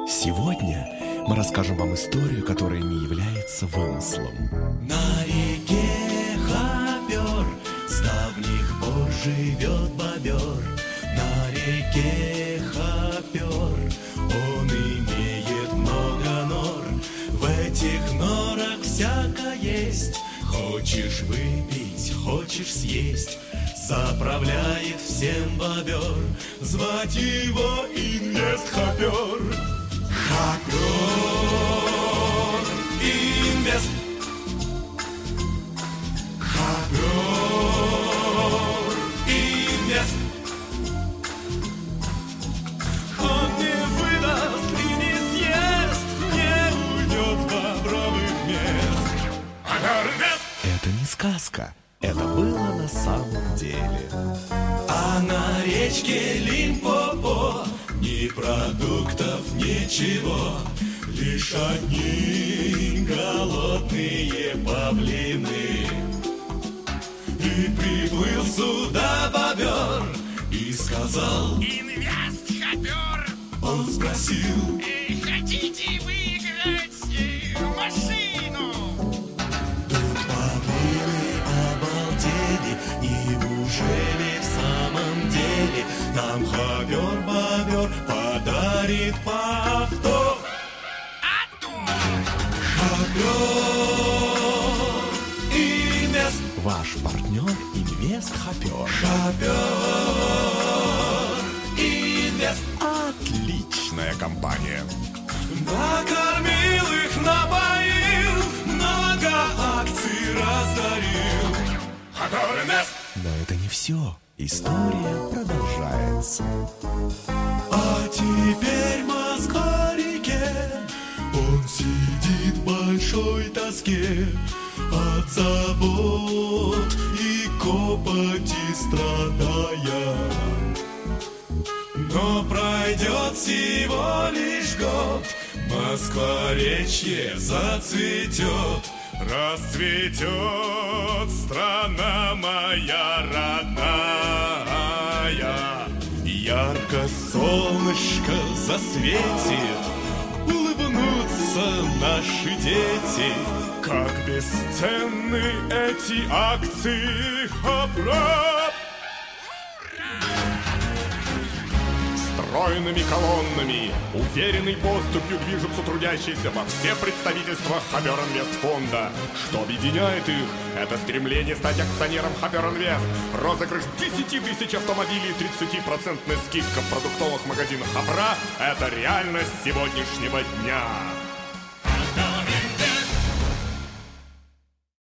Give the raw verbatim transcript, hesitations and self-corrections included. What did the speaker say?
Сегодня мы расскажем вам историю, которая не является вымыслом. На реке Хопер с давних пор живет бобер. На реке Хопер он имеет много нор. В этих норах всякое есть. Хочешь выпить, хочешь съесть. Заправляет всем бобер. Звать его Инвест Хопер. Хопер Инвест. Хопер Инвест. Он не выдаст и не съест, не уйдет с бобровых мест. Хопер Инвест. Это не сказка, это было на самом деле. А на речке Лимпопо ни продуктов, ничего, лишь одни голодные павлины. И приплыл сюда бобер и сказал: Инвест Хопер. Он спросил: Э, хотите выиграть э, машину? тут павлины обалдели. Неужели в самом деле нам Хопер-бобер подарит по авто? А то! Хопер Инвест. Ваш партнер Инвест Хопер. Хопер Инвест. Отличная компания. Накормил их, напоил, много акций раздарил. Хопер Инвест. Но это не все. История продолжается. А теперь Москва-реке, он сидит в большой тоске от забот и копоти страдая. Но пройдет всего лишь год, Москва-речье зацветет. Расцветет страна моя родная. Ярко солнышко засветит, улыбнутся наши дети. Как бесценны эти акции Хопра! Стройными колоннами, уверенной поступью движутся трудящиеся во все представительства Хопер Инвест фонда. Что объединяет их? Это стремление стать акционером Хопер Инвест. Розыгрыш десять тысяч автомобилей и тридцать процентов скидка в продуктовых магазинах Хопра – это реальность сегодняшнего дня.